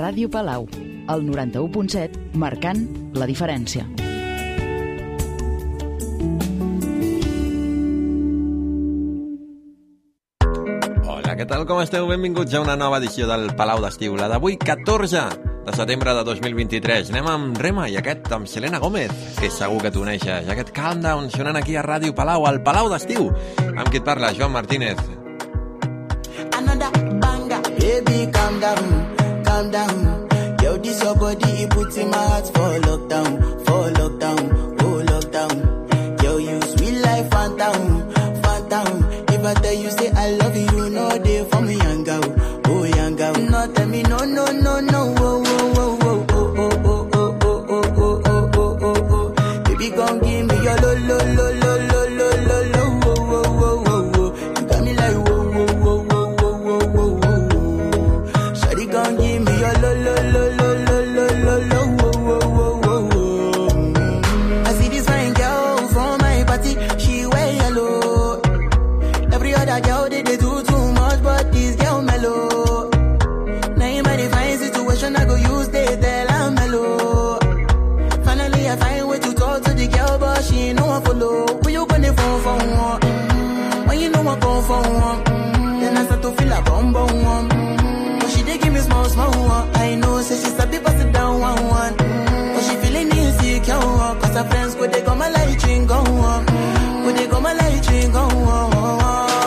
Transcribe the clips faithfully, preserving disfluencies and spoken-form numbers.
Ràdio Palau, el noranta-u punt set, marcant la diferència. Hola, què tal, com esteu? Benvinguts a una nova edició del Palau d'Estiu, la d'avui, catorze de setembre de dos mil vint-i-tres. Anem amb Rema i aquest amb Selena Gómez, que segur que tu coneixes. Aquest Calm Down sonant aquí a Ràdio Palau, al Palau d'Estiu. Amb qui et parla, Joan Martínez. Another banger, baby, calm down, calm down. Yo, this your body, it puts in my heart for lockdown, for lockdown, oh lockdown. Yo, you sweet life, phantom, phantom. If I tell you, say I love you, no day for me, young girl, oh young girl. No, tell me, no, no, no, no, oh, oh, oh, oh, oh, oh, oh, oh, oh, oh, oh, oh, oh, oh. Baby, gon' give me your lo, lo, lo, lo, lo, lo, lo, lo, oh, oh, oh, oh, oh. You got me like, whoa, whoa, whoa, whoa, whoa, whoa, whoa, whoa. Shawty gon' give me your lo, lo, lo, lo, lo, lo, lo, lo, oh, oh, oh, oh, oh. I see this fine girl from my party, she wear yellow. Every other girl, they, they do too much, but this girl mellow. Now in my divine situation, I go use they tell I'm mellow. Finally, I find way to talk to the girl, but she ain't no one follow. Who you gonna phone for one? Mm-hmm. When you know I go for one, mm-hmm. Then I start to feel a bum bum one. Mm-hmm. But she dey give me small small one. I know, say she sabi pass it down one one. Mm-hmm. But she feeling insecure, cause her friends go they go my light ring go on. Go they go my light ring go on.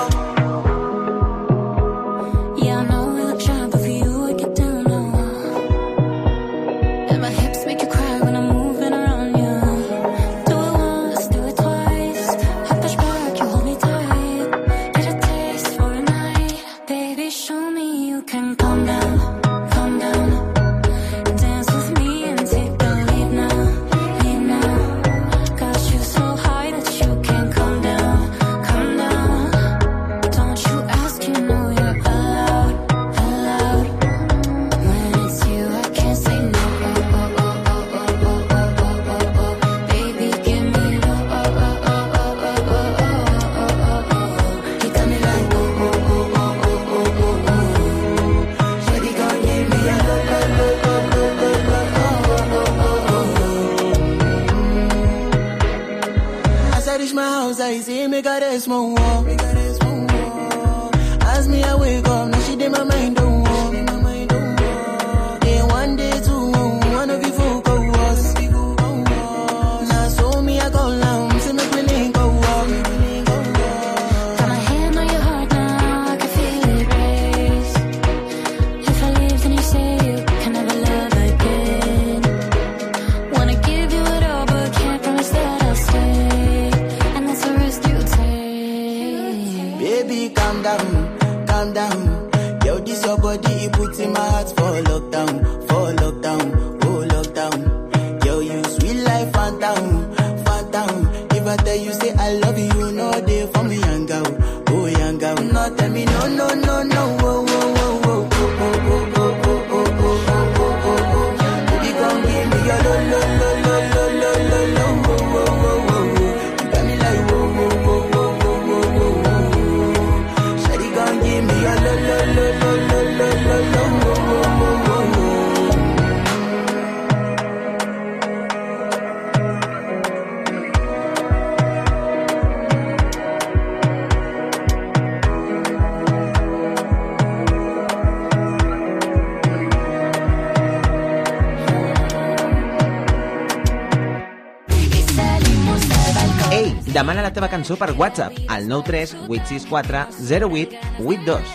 Demana la teva cançó per WhatsApp al nou tres vuit sis quatre zero vuit vuit dos.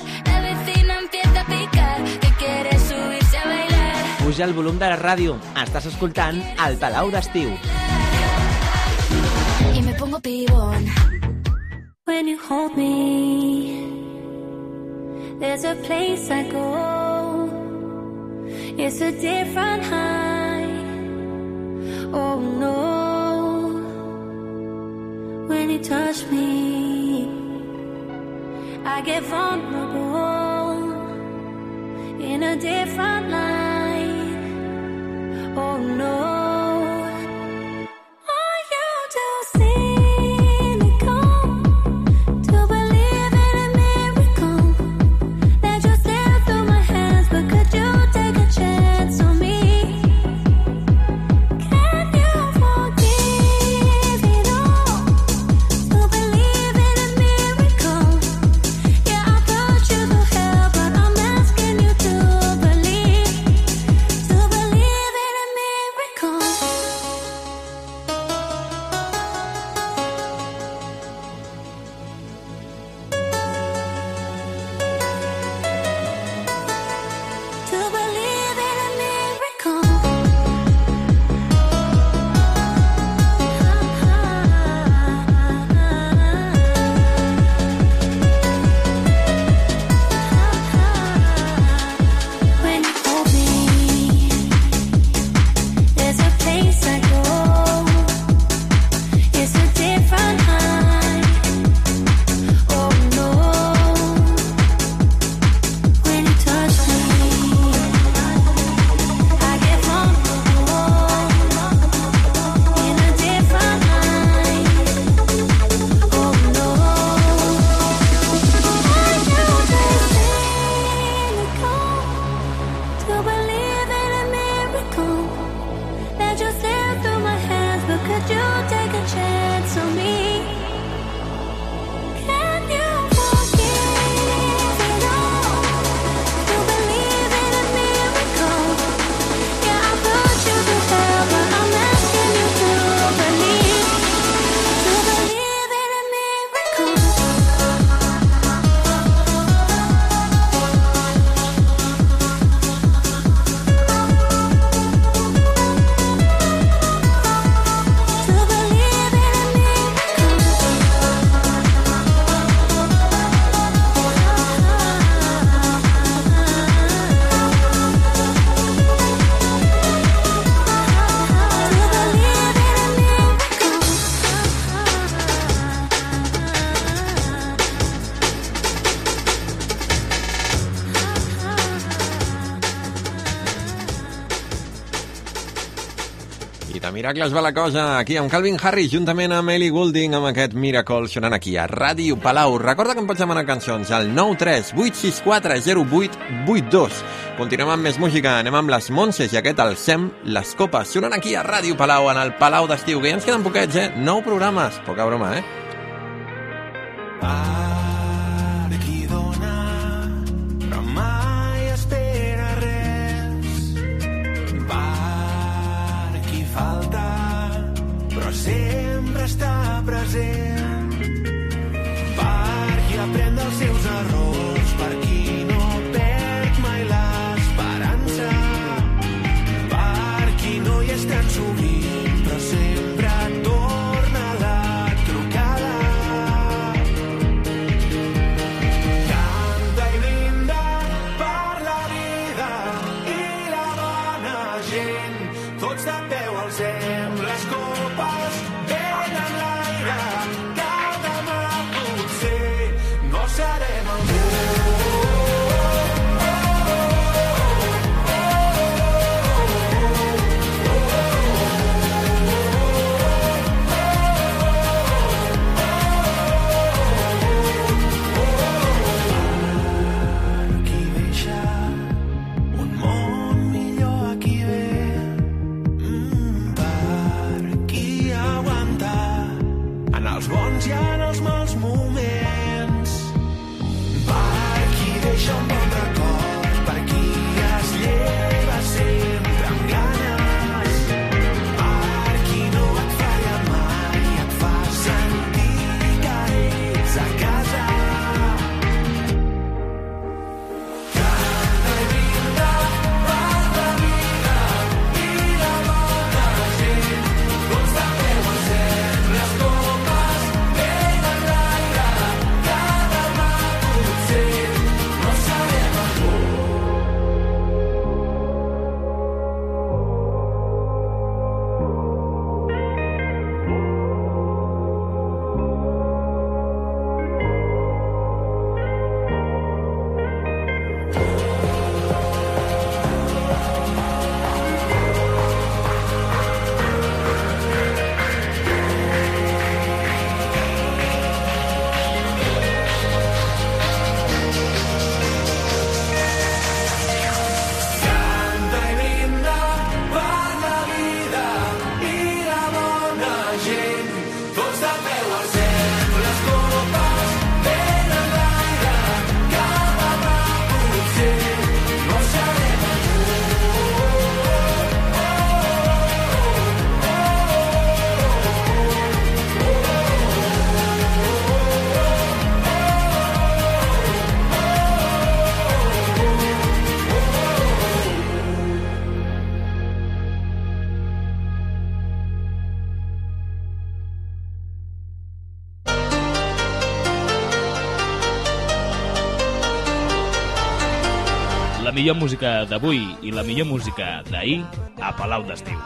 Puja el volum de la ràdio. Estàs escoltant el Palau d'Estiu. Y me pongo pibón. When you hold me, there's a place I go. It's a different high. Oh no. When you touch me, I get vulnerable in a different light. Oh no. Are you to see me come to believe in a miracle that just slip through my hands? But could you take a chance? miracles va la cosa, aquí amb Calvin Harris, juntament amb Ellie Goulding, amb aquest Miracle, sonant aquí a Ràdio Palau. Recorda que em pots demanar cançons al nou tres vuit sis quatre zero vuit vuit dos. Continuem amb més música, anem amb les Montses i aquest el Sem, les copes, sonant aquí a Ràdio Palau, en el Palau d'Estiu, que ja ens queden poquets, eh? Nou programes, poca broma, eh? Per qui dona, però mai espera res. Per qui falta, però sempre està present. Per qui aprèn dels seus errors, per qui no perd mai l'esperança. Per qui no hi és tan sovint, però sempre torna la trucada. Canta i brinda per la vida i la bona gent. Tots de peu alcem les copes ben en l'aire, que demà potser no serem el qui deixa un món millor a qui ve. Mm, per qui aguanta en els bons i en els mals moments. Per qui deixa un bon record, per qui es lleva sempre amb ganes. Per qui no et falla mai, et fa sentir que ets a casa. Canta i brinda per la vida i la bona gent. Tots de peu alcem les copes ben en l'aire, que demà potser no serem algú. Canta i brinda per la vida i la bona gent. Tots de peu alcem les copes ben en l'aire, que demà potser no serem La millor música d'avui i la millor música d'ahir a Palau d'Estiu.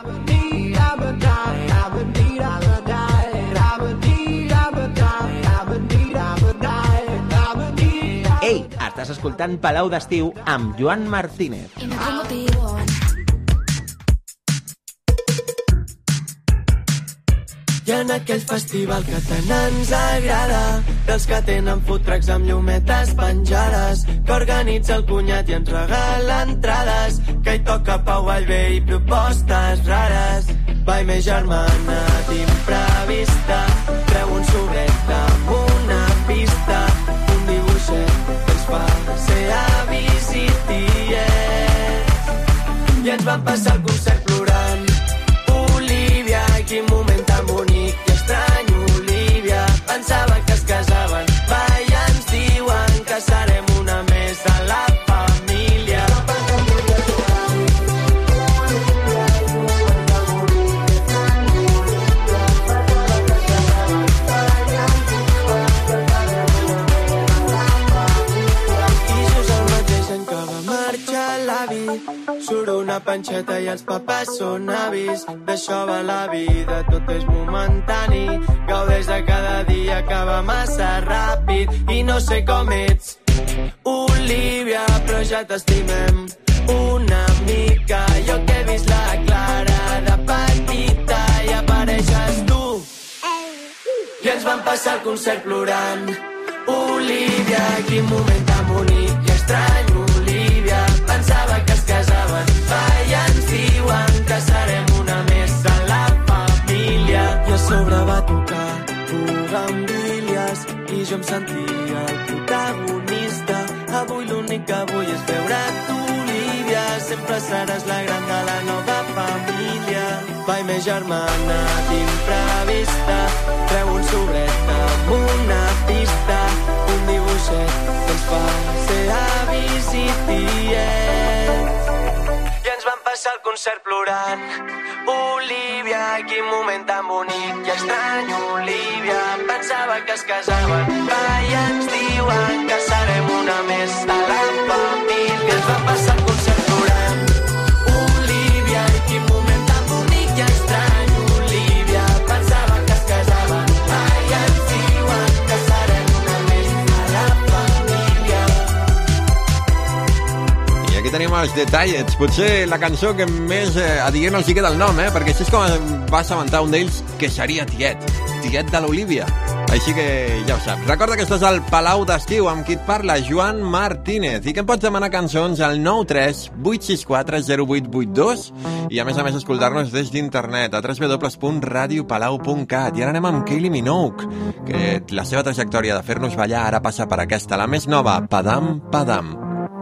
Ei, estàs escoltant Palau d'Estiu amb Joan Martínez. Y me pongo pibón. I en aquell festival que tant ens agrada, dels que tenen food trucks amb llumetes penjades, que organitza el cunyat i ens regala entrades, que hi toca Pau Vallvé i propostes rares. Vai, més germana d'imprevista, treu un sobret amb una pista, un dibuixet que ens fa ser avis i tiets. I ens van passar el concert plorant. Olivia, quin moment tan bonic i estrany, Olivia. Pensava que es casaven, va, i ens diuen que serem una més de la família. I just el mateix any que va marxar l'avi, surt una panxeta i els papes són avis. D'això va la vida, tot és momentani. Gaudeix de cada dia que va massa ràpid. I no sé com ets, Olivia, però ja t'estimem una mica. Jo que he vist la Clara de petita, i ens vam passar el concert plorant. Olivia, quin moment tan bonic i estrany, Olivia, pensava que es casaven, va, i ens diuen que serem una més de la família. I a sobre va tocar Bugambilles i jo em sentia el protagonista. Avui l'únic que vull és veure't, Olivia, sempre seràs la gran de la nova família. Va, i més germana d'imprevista, treu un sobret amb una pista, un dibuixet que ens fa ser avis i tiets. I ens vam passar el concert plorant. Olivia, quin moment tan bonic i estrany, Olivia, pensava que es casaven, va, i ens diuen que serem una més de la família. Ens vam passar el concert plorant. Olivia, quin moment tan bonic i estrany, Olivia, pensava que es casaven, va, i ens diuen que serem una més de la família. I aquí tenim els detallets. Potser la cançó que més eh, adient els hi queda el nom, eh? Perquè així és com va assabentar un d'ells que seria tiet. Tiet de l'Olivia. Així que ja ho saps. Recorda que estàs al Palau d'Estiu, amb qui et parla, Joan Martínez, i que em pots demanar cançons al nou tres vuit sis quatre zero vuit vuit dos i a més a més escoltar-nos des d'internet a w w w punt radio palau punt cat. I ara anem amb Kylie Minogue, que la seva trajectòria de fer-nos ballar ara passa per aquesta, la més nova, Padam Padam.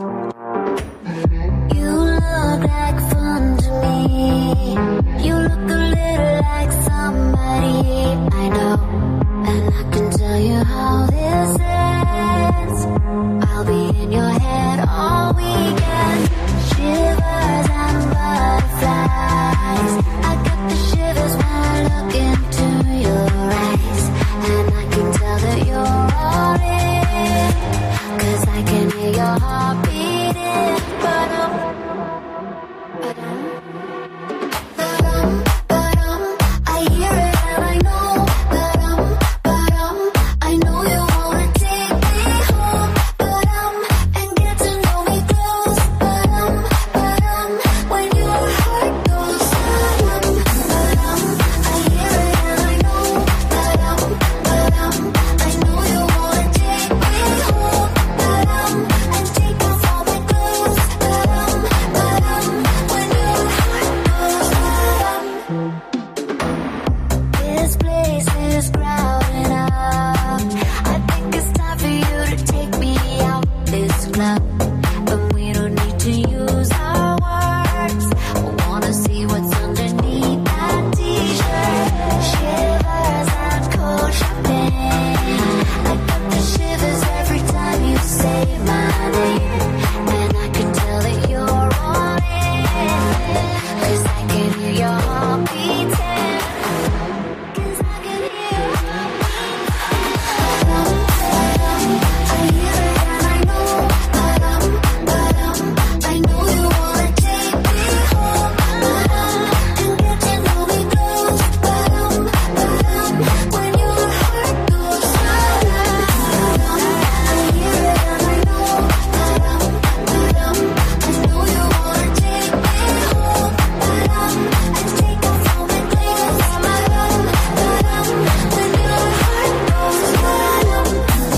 You look like fun to me. You look a little like somebody I know. And I can tell you how this ends. I'll be in your head all weekend. Shivers and butterflies. I get the shivers when I look into your eyes. And I can tell that you're all in, 'cause I can hear your heart beating. Ba-dum, ba-dum, ba-dum, ba-dum. I hear it and I know. Ba-dum, ba-dum. I know you wanna take me home. Ba-dum, and get to know me close. Ba-dum, ba-dum. When your heart goes ba-dum, ba-dum. I hear it and I know. Ba-dum, ba-dum. I know you wanna take me home. Ba-dum, and take off all my clothes. Ba-dum, ba-dum. When your heart goes ba-dum. This place is crowded up. I think it's time for you to take me out this club. But we don't need to use our words. I wanna see what's underneath that t-shirt. Shivers and cold shopping. I got the shivers every time you say my name. And I can tell that you're all in, 'cause I can hear your heart beating. 'Cause I can hear ba-dum, ba-dum. I hear it and I know. Ba-dum, ba-dum. I know you wanna take me home. Ba-dum, and get to know me close. Ba-dum, ba-dum. When your heart goes ba-dum, ba-dum. I hear it and I know. Ba-dum, ba-dum. I know you wanna take me home. Ba-dum, and take off all my clothes. Ba-dum, ba-dum. When your heart goes ba-dum.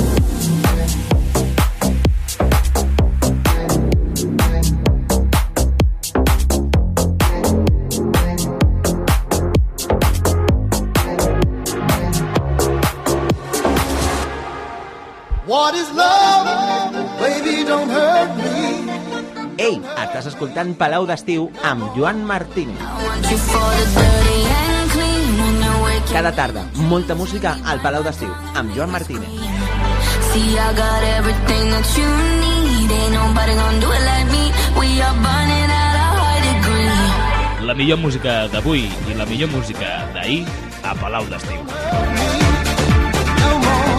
What is love? Baby, don't hurt me. Ei, estàs escoltant Palau d'Estiu amb Joan Martínez. I want you for the dirty and clean when you're waking. Cada tarda, molta música al Palau d'Estiu amb Joan Martínez. See, I got everything that you need. Ain't nobody gonna do it like me. We are burning at a high degree. La millor música d'avui i la millor música d'ahir a Palau d'Estiu. No more.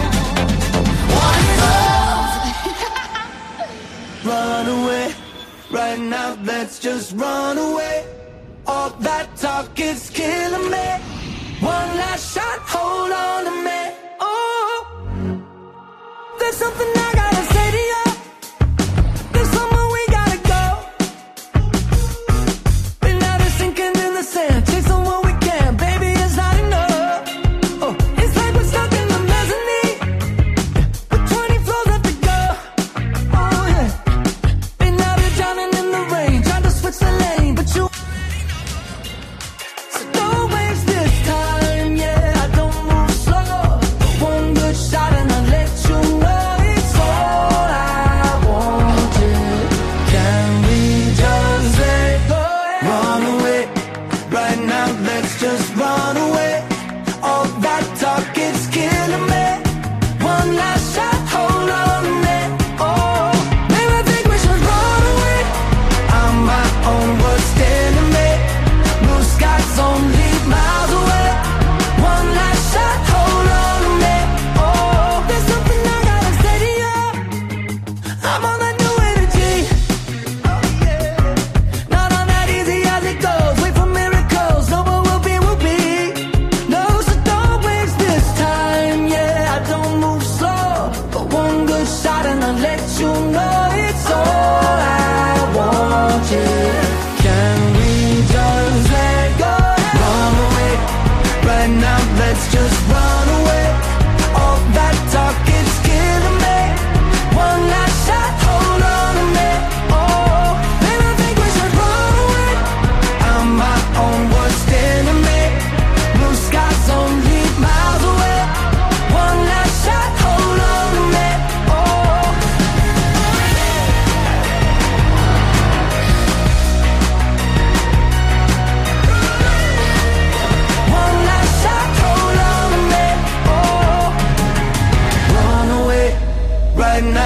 Run away, right now let's just run away. All that talk is killing me. One last shot, hold on to me. Oh, there's something I gotta say to you. There's somewhere we gotta go. We're not sinking in the sand, chasing what we can. Baby, it's not enough. Oh, it's like we're stuck in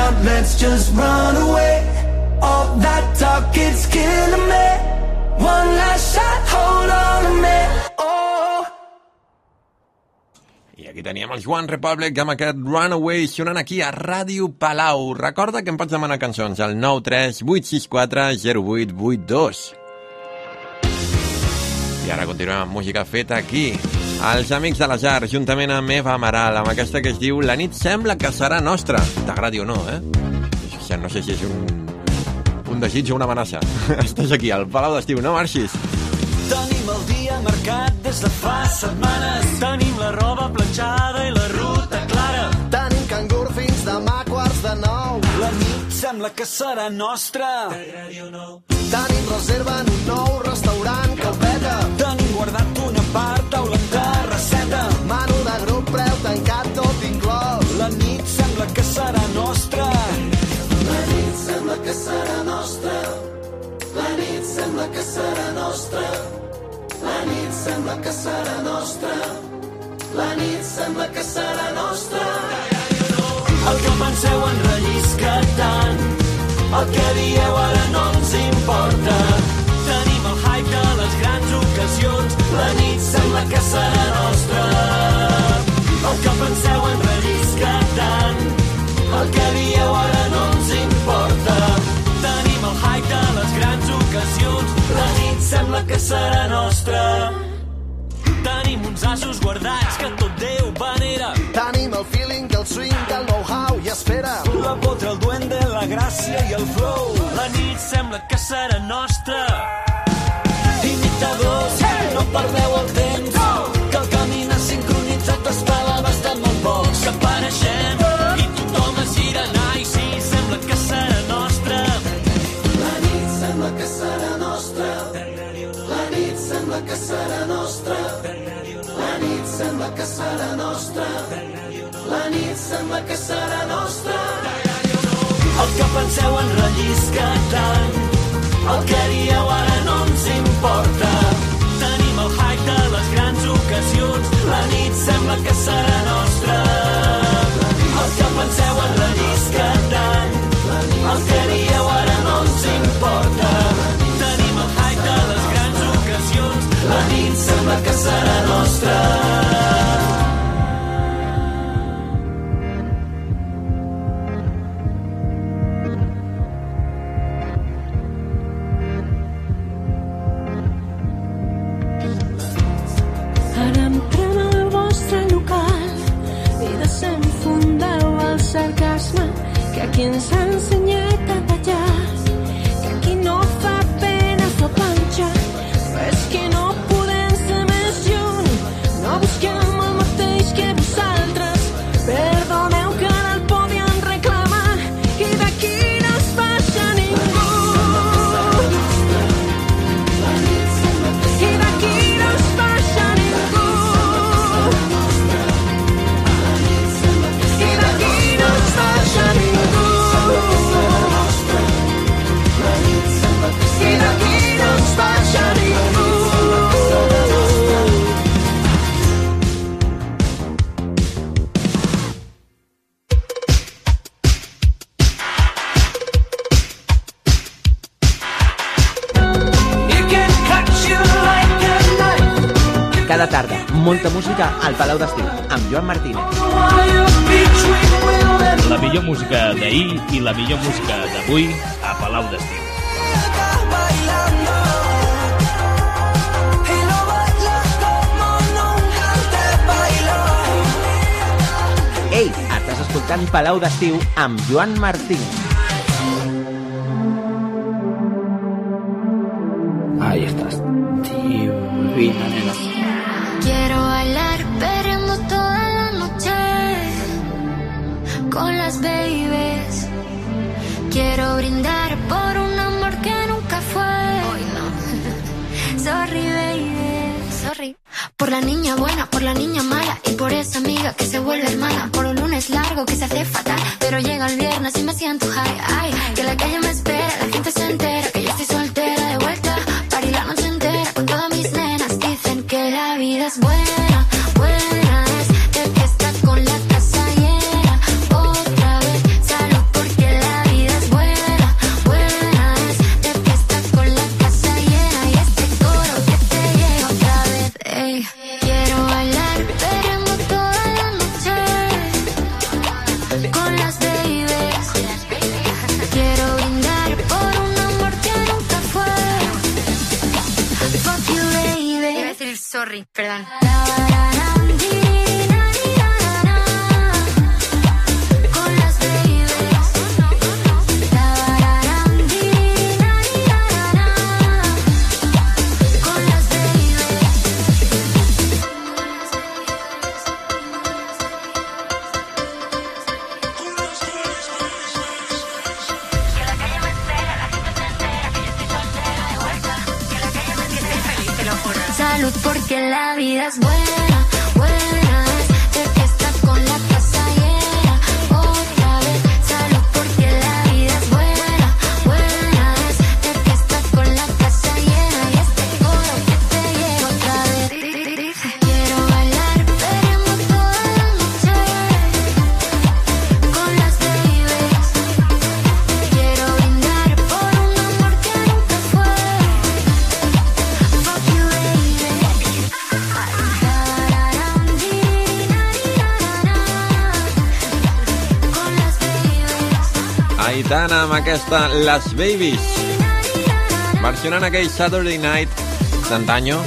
out, let's just run away. All that talk, it's killing me. One last shot, hold on to me. Oh. I aquí teníem els One Republic amb aquest Runaway sonant aquí a Ràdio Palau. Recorda que em pots demanar cançons al nou tres vuit sis quatre zero vuit vuit dos. I ara continuem amb música feta aquí. Els Amics de les Arts, juntament amb Eva Amaral, amb aquesta que es diu La nit sembla que serà nostra. T'agradi o no, eh? No sé si és un, un desig o una amenaça. Estàs aquí, al Palau d'Estiu, no marxis. Tenim el dia marcat des de fa setmanes. Tenim la roba planxada i la ruta clara. Tenim cangur fins demà quarts de nou. La nit sembla que serà nostra. Tenim reserva en un nou restaurant que ho peta. Tenim guardat una part, taula de receta. Menú de grup, preu tancat, tot inclòs. La nit sembla que serà nostra. La nit sembla que serà nostra. La nit sembla que serà nostra. La nit sembla que serà nostra. La nit sembla que serà nostra. El que penseu en rellisca tant. El que dieu ara no ens importa. Tenim el hype de les grans ocasions. La nit sembla que serà nostra. El que penseu en rellisca tant. El que dieu ara no ens importa. Tenim el hype de les grans ocasions. La nit sembla que serà nostra. Tenim uns asos guardats que tot Déu venera. Tenim el feeling, el swing, el know-how i espera. La potra, el duende, la gràcia i el flow. La nit sembla que serà nostra. Imitadors, no perdeu el temps. Que el camí sincronitzat espela bastant molt pocs. Que apareixem i tothom es gira. Ai, sí, sembla que serà nostra. La nit sembla que serà nostra. La nit sembla que serà nostra. La nit sembla que serà nostra. La nit sembla que serà nostra. El que penseu en rellisca tant. El que dieu ara no ens importa. Tenim el hype de les grans ocasions. La nit sembla que serà nostra. El que penseu en rellisca tant. El que dieu ara no ens importa. Tenim el hype de les grans ocasions. La nit sembla que serà nostra. Ara entrem al vostre local i desenfundeu el sarcasme que aquí ens ha ensenyat a tallar, que aquí no fa pena fer planxa, però és que no podem ser més lluny, no busquem el mateix que vosaltres, perdoneu que ara el podíem reclamar i d'aquí no es baixa ningú. I d'aquí no es baixa ningú. I d'aquí no es baixa ningú. I d'aquí no es baixa ningú. Cada tarda, molta música al Palau d'Estiu, amb Joan Martínez. La millor música d'ahir i la millor música d'avui a Palau d'Estiu. Ei, estàs escoltant Palau d'Estiu amb Joan Martínez. Ahí estás, divina, nena. Quiero bailar perreando toda la noche con las babies. Quiero brindar por un amor que nunca fue. Hoy no. Sorry, baby, sorry. Por la niña buena, por la niña mala y por esa amiga que se vuelve hermana. Por un lunes largo que se hace fatal, pero llega el viernes y me siento high. Ay, que la calle me espera, la gente se entera que yo estoy soltera de vuelta. Party la noche entera con todas mis nenas. Dicen que la vida es buena, buena es el que está con la casa llena. Otra vez salud porque sorry, perdón. Salud porque la vida es buena, buena es de fiesta con la casa llena. Otra vez, salud porque la vida es buena, buena es de fiesta con la casa llena. Y este coro que te llega otra vez. Quiero bailar, veremos toda la noche con las babies. Quiero brindar por un amor que nunca fue. Fuck you, Aitana amb aquesta Les Babies, versionant aquell Saturday Night d'antanyo.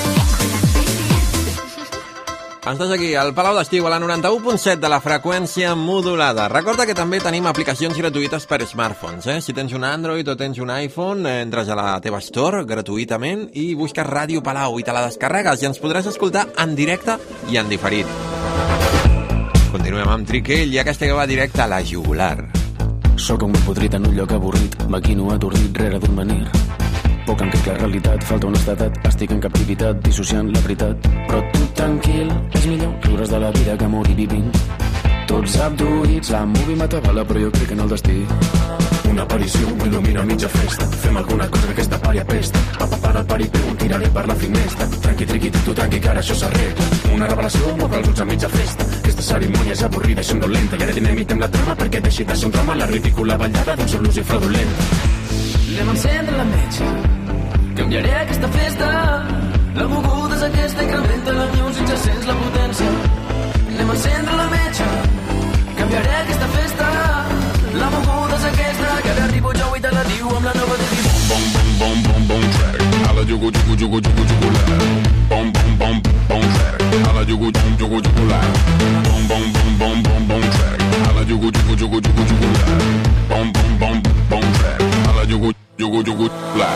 Estàs aquí al Palau d'Estiu a la noranta-u punt set de la freqüència modulada. Recorda que també tenim aplicacions gratuïtes per smartphones, eh? Si tens un Android o tens un iPhone, entres a la teva store gratuïtament i busques Ràdio Palau i te la descarregues i ens podràs escoltar en directe i en diferit. Continuem amb Triquell i aquesta que va directe a la jugular. Soc un podrit en un lloc avorrit, maquino atordit rere d'un menir. Poc en crec la realitat, falta honestedat, estic en captivitat, dissociant la veritat. Però tu tranquil, és millor riure's de la vida que morir vivint. Tots abduïts, la movie m'atabala, però jo crec en el destí. Una aparició m'il·lumina a mitja festa. Fem alguna cosa que aquesta pària pesta. Papa para el paripé, un tiraré per la finestra. Tranqui, triqui, tu tranqui, que ara això s'arregla. Una revelació m'obre els ulls a mitja festa. Aquesta cerimònia és avorrida i somnolenta. I ara dinamitem la trama perquè deixi de ser un drama la ridícula ballada d'un solució fraudulenta. Anem a encendre la metge. Canviaré aquesta festa. La moguda és aquesta, incrementa la music, ja sents la potència. Anem a encendre la metge. Canviaré aquesta festa. La moguda és aquesta, que ara arribo jo i te la diu amb la nova de diu. Bom, bom, bom, bom, bom, track. A la jugu, jugu, jugu, jugu, jugu, la. Bom, bom, bom, bom, track. A la jugu, jugu, jugu, jugu, la. Bom, bom, bom, bom, bom, bom, track. A la jugu, jugu, jugu, jugu, jugu, la. Bom, bom, bom, bom, track. A la jugu, jugu, jugu, la.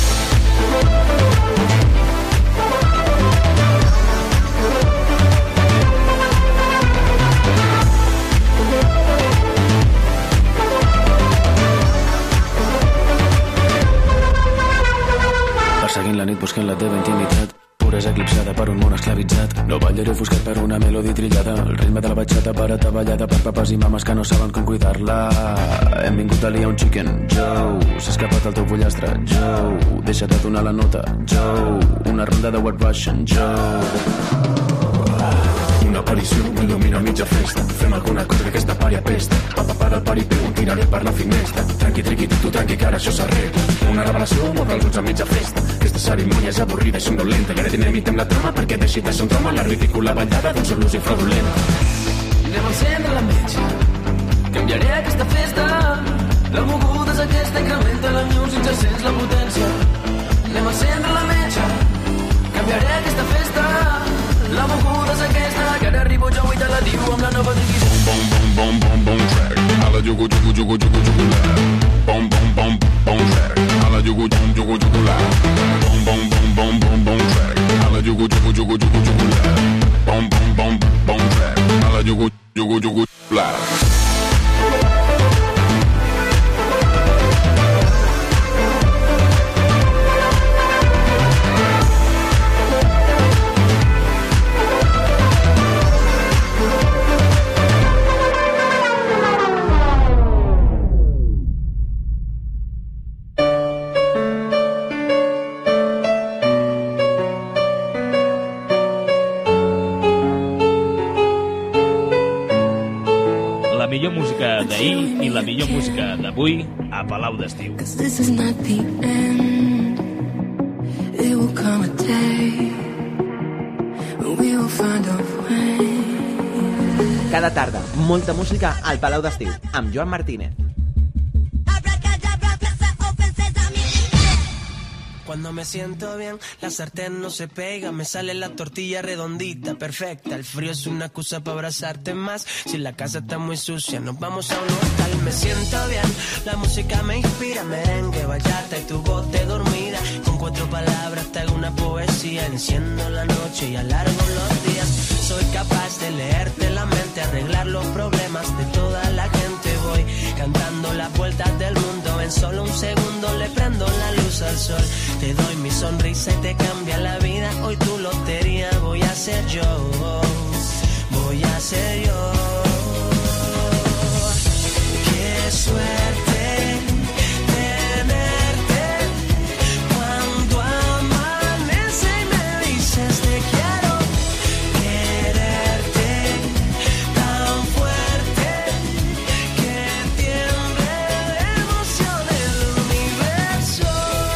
Perseguint la nit, buscant la teva intimitat. Puresa eclipsada per un món esclavitzat. No ballaré ofuscat per una melodi trillada. El ritme de la batxata per ataballada per papes i mames que no saben com cuidar-la. Hem vingut a liar un chicken, Joe. S'ha escapat el teu pollastre, Joe. Deixa't de donar la nota, Joe. Una ronda de White Russian, Joe. Una aparició m'il·lumina a mitja festa. Fem alguna cosa que aquesta pària pesta. Papa para el paripé, un tiraré per la finestra. Tranqui, triqui, tu tranqui, que ara això s'arregla. Una revelació m'obre els ulls a mitja festa. Aquesta cerimònia és avorrida i somnolenta. I ara dinamitem la trama perquè deixi de ser un drama la ridícula ballada d'un solució fraudulenta. Anem a encendre la metge. Canviaré aquesta festa. La moguda és aquesta, incrementa la music, ja sents la potència. Anem a encendre la metge. Canviaré aquesta festa. La moguda és aquesta, que ara arribo jo i te la diu amb la nova triqui. Bom, bom, bom, bom, bom, track. A la jugu, jugu, jugu, jugu, jugu, la. Bom, bom, bom, bom, track. A la jugu, jugu, jugu, jugu, la. Bom, bom, bom, bom, bom, bom, track. A la jugu, jugu, jugu, jugu, jugu, la. Bom, bom, bom, bom, track. A la jugu, jugu, jugu, la. La millor música d'ahir i la millor música d'avui a Palau d'Estiu. This is not the end. It will come a day when we will find a way. Cada tarda, molta música al Palau d'Estiu, amb Joan Martínez. Cuando me siento bien, la sartén no se pega, me sale la tortilla redondita, perfecta. El frío es una excusa para abrazarte más. Si la casa está muy sucia, nos vamos a un hotel. Me siento bien, la música me inspira, merengue, bachata y tu voz de dormida. Con cuatro palabras te hago una poesía, enciendo la noche y alargo los días. Soy capaz de leerte la mente, arreglar los problemas de toda la gente. Voy cantando las vueltas del mundo, en solo un segundo le prendo la luz al sol. Te doy mi sonrisa y te cambia la vida. Hoy tu lotería voy a ser yo, voy a ser yo. Qué suerte tenerte cuando amanece y me dices te quiero. Quererte tan fuerte que tiemble de emoción el universo.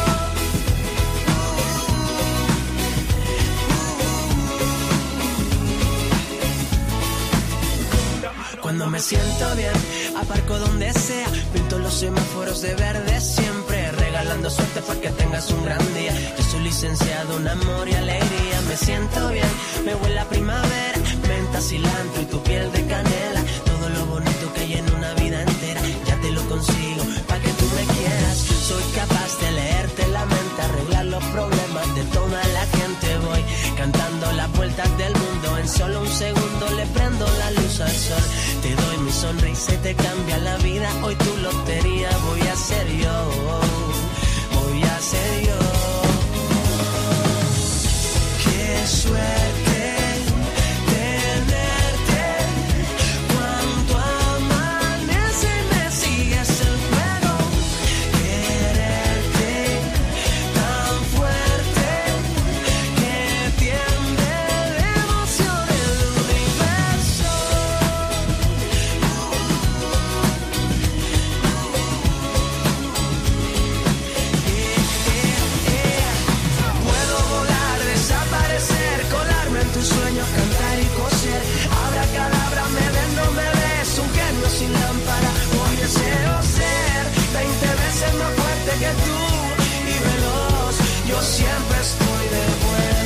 Cuando me siento bien, aparco donde sea, pinto los semáforos de verde siempre, regalando suerte para que tengas un gran día. Yo soy licenciado en amor y alegría. Me siento bien, me huele a primavera, menta, cilantro y tu piel de canela. Todo lo bonito que hay en una vida entera, ya te lo consigo para que tú me quieras. Soy capaz de leerte la mente, arreglar los problemas de toda la gente. Voy cantando las vueltas del mundo, en solo un segundo le prendo la luz al sol. Te doy mi sonrisa y te cambia la vida. Hoy tu lotería voy a ser yo, voy a ser yo. Qué suerte tenerte cuando amanece y me sigues el juego. Quererte tan fuerte que tiemble de emoción el universo. Puedo volar, desaparecer, colarme en tus sueños, cantar y coser. Abracadabra, me ves, no me ves, un genio sin lámpara. Hoy deseo ser veinte veces más fuerte que tú y veloz. Yo siempre estoy de buen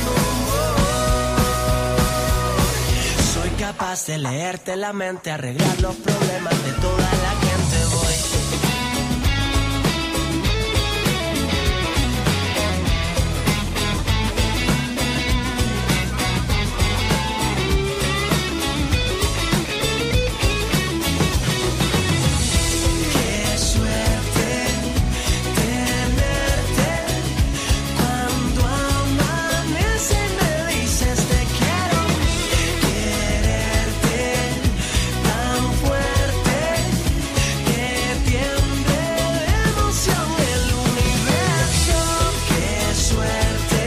humor. Soy capaz de leerte la mente, arreglar los problemas de toda la gente. Voy. Qué suerte tenerte cuando amanece y me dices te quiero. Quererte tan fuerte que tiemble de emoción el universo. Qué suerte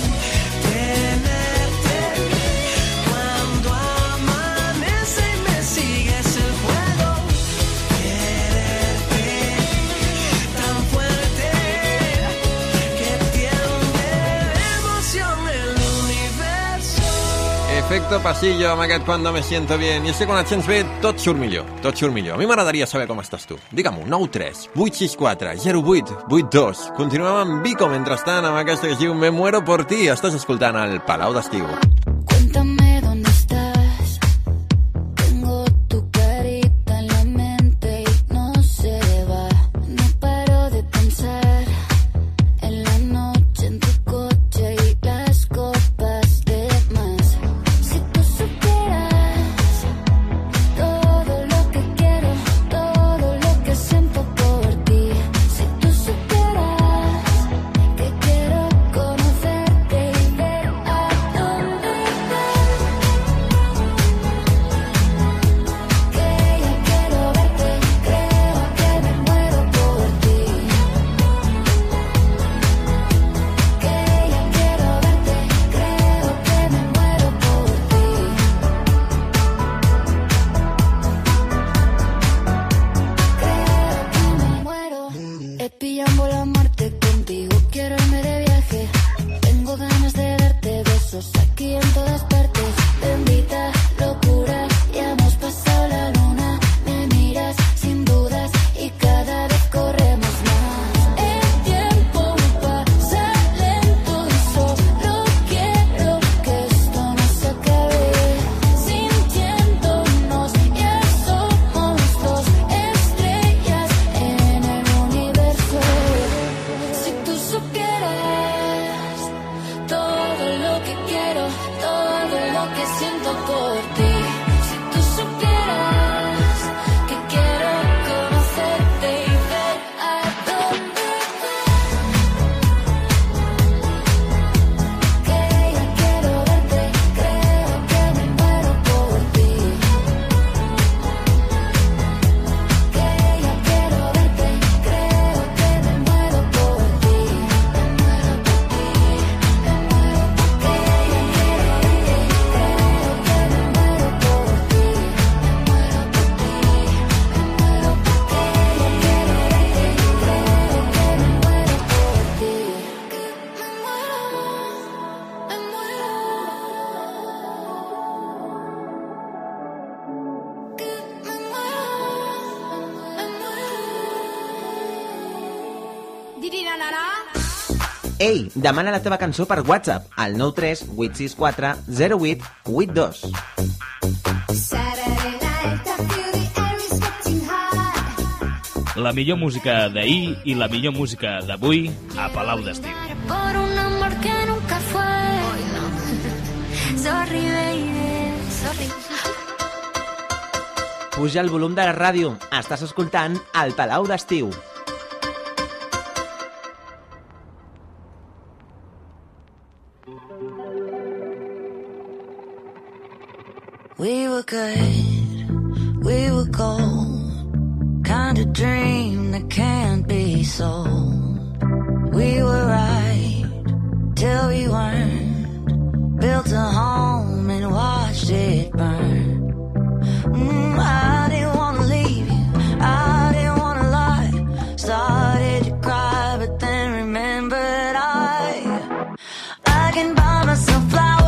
tenerte cuando amanece y me sigues el juego. Quererte tan fuerte que tiemble de emoción el universo. Efecto passillo amb aquest Cuando me siento bien. I és que quan et sents bé tot surt millor, tot surt millor. A mi m'agradaria saber com estàs tu. Digue-m'ho, nou tres vuit sis quatre zero vuit vuit dos. Continuem amb Vico mentrestant amb aquesta que es diu Me muero por ti. Estàs escoltant el Palau d'Estiu. Cuéntame dónde estás. Tengo tu carita en la mente y no se va. No paro de pensar en la noche en tu coche y las copas de más. Si tú supieras todo lo que quiero, todo lo que siento por ti. Si tú supieras que quiero conocerte y ver a dónde Ei, demana la teva cançó per WhatsApp al nou tres vuit sis quatre zero vuit vuit dos. La millor música d'ahir i la millor música d'avui a Palau d'Estiu. Por un amor que nunca fue. Hoy no. Sorry, baby. Sorry. Puja el volum de la ràdio. Estàs escoltant el Palau d'Estiu. We were good, we were gold, kind of dream that can't be sold. We were right till we weren't, built a home and watched it burn. Mm, I didn't want to leave you, I didn't want to lie, started to cry but then remembered I, I can buy myself flowers.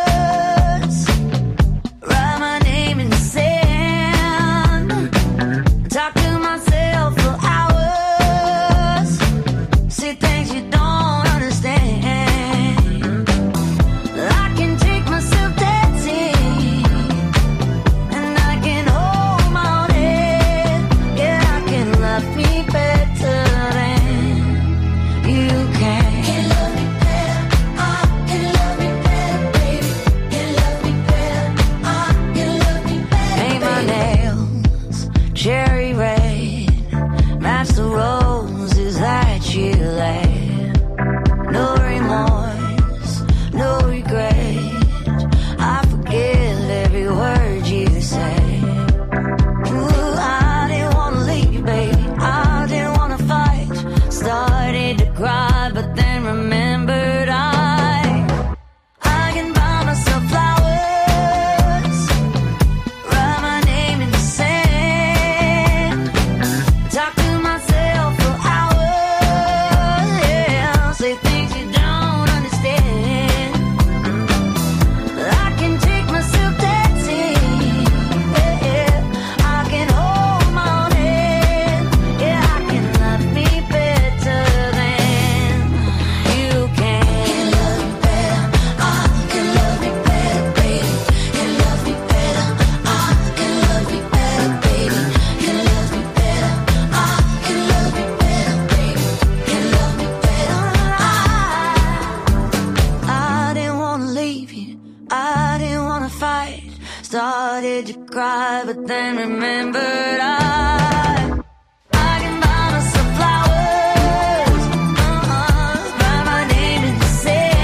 Started to cry, but then remembered I, I can buy myself flowers, uh-uh, write my name in the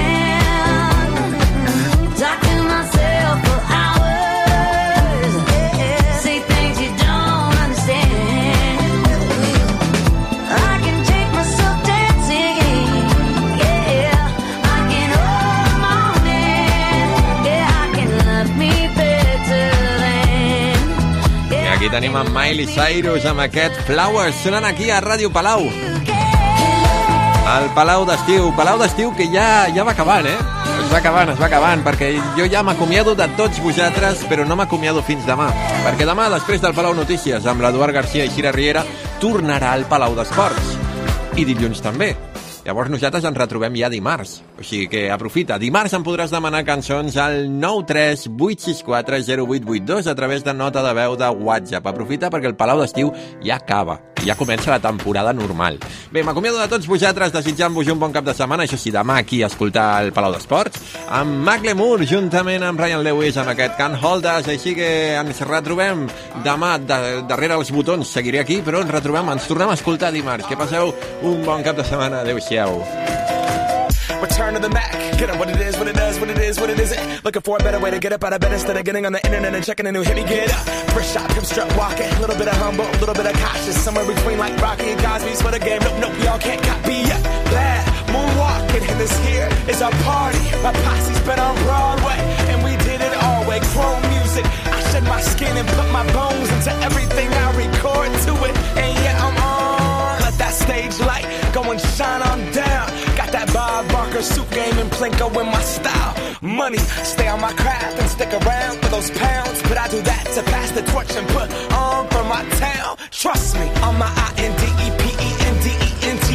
sand, talk to myself for hours, yeah, say things you don't understand. I can take myself dancing, yeah, I can hold my own hand, yeah, I can love me better. Aquí tenim en Miley Cyrus amb aquest Flowers sonant aquí a Ràdio Palau. El Palau d'Estiu, Palau d'Estiu que ja ja va acabant, eh? Es va acabant, es va acabant, perquè jo ja m'acomiado de tots vosaltres, però no m'acomiado fins demà. Perquè demà, després del Palau Notícies, amb l'Eduard Garcia i Xira Riera, tornarà al Palau d'Esports. I dilluns també. Llavors nosaltres ens retrobem ja dimarts. O sigui que aprofita. Dimarts em podràs demanar cançons al nou tres vuit sis quatre zero vuit vuit dos a través de nota de veu de WhatsApp. Aprofita perquè el Palau d'Estiu ja acaba. Ja comença la temporada normal. Bé, m'acomiado de tots vosaltres desitjant-vos un bon cap de setmana. Això sí, demà aquí a escoltar el Palau d'Esports amb Macklemore juntament amb Ryan Lewis amb aquest Can't Hold Us. Així que ens retrobem demà de, darrere els botons. Seguiré aquí, però ens retrobem, ens tornem a escoltar dimarts. Que passeu un bon cap de setmana. Adéu-siau. Return to the Mac. Get up what it is, what it does, what it is, what it isn't. Looking for a better way to get up out of bed instead of getting on the internet and checking a new hit. Me get up. First shot, pimp strut walking. A little bit of humble, a little bit of cautious. Somewhere between like Rocky and Cosby's for the game. Nope, nope, y'all can't copy yet. Bad moonwalking, and this here is our party. My posse's been on Broadway, and we did it all way. Chrome music. I shed my skin and put my bones into everything I record to it. And yeah, I'm on. Let that stage light go and shine on down. Got that Bob Barker suit game and Plinko in my style. Money, stay on my craft and stick around for those pounds. But I do that to pass the torch and put on for my town. Trust me, on my I N D E P E N D E N T shit hot.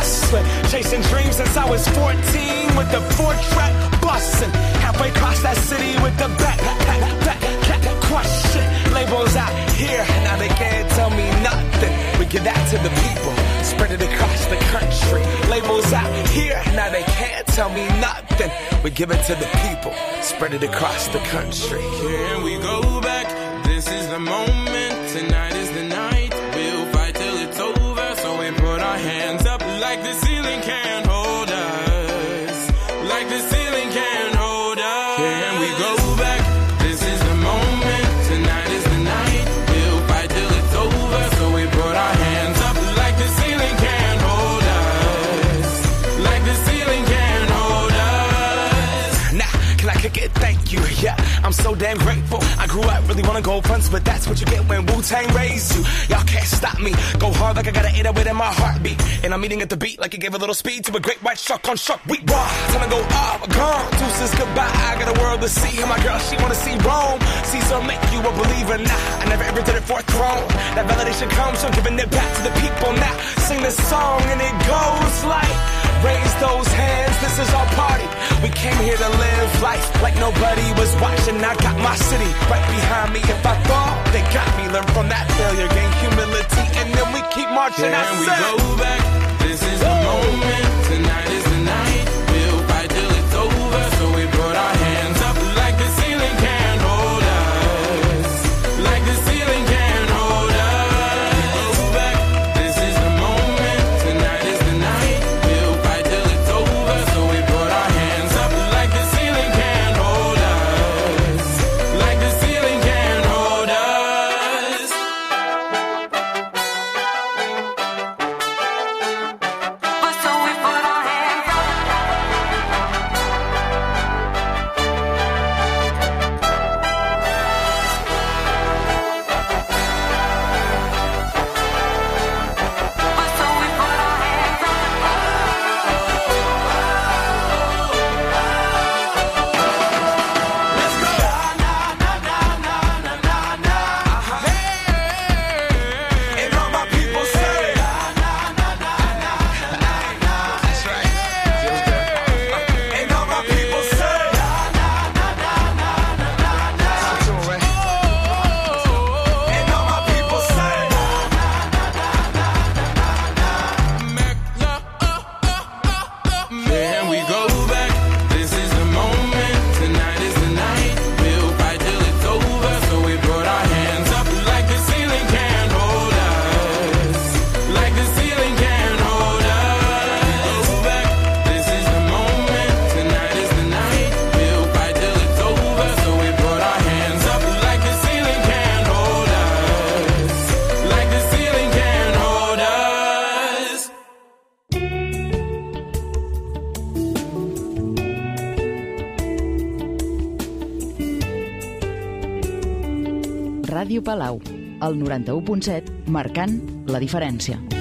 hustling, chasing dreams since I was fourteen with the four-track bustin'. Halfway across that city with the back, back, back, back, crush shit. Labels out here, now they can't tell me nothing. We give that to the people, spread it across the country. Labels out here, now they can't tell me nothing. We give it to the people, spread it across the country. Here we go back, this is the moment, tonight is the night. We'll fight till it's over, so we put our hands up like the ceiling can't hold us. Like the ceiling can't hold us. Here we go back, this is the moment, tonight is the night. We'll fight till it's over, so we put our hands up like the ceiling can't hold us. Like the ceiling can't hold us. Nah, can I kick it? Thank you, yeah. I'm so damn grateful. I grew up really wanna go fronts, but that's what you get when Wu-Tang raised you. Y'all can't stop me. Go hard like I got an eight oh eight in my heartbeat. And I'm eating at the beat like it gave a little speed to a great white shark on shark. We raw. Time to go up, gone. Deuces goodbye. I got a world to see. And my girl, she wanna see Rome. Caesar make you a believer. Nah, I never ever did it for a throne. That validation comes from giving it back to the people. Now sing this song and it goes like, raise those hands, this is our party. We came here to live life like nobody was watching. I got my city right behind me. If I fall, they got me. Learn from that failure, gain humility, and then we keep marching. Can I we said, go back? This is the moment. Tonight is the night. We'll fight till it's over. So we put our hands up like the ceiling can't hold us. Like the ceiling can't hold us. Go back. This is the moment. Tonight is the night. We'll fight till it's over. So we put our hands up like the ceiling can't hold us. Like the ceiling can't hold us. Ràdio Palau, el noranta-u punt set, marcant la diferència.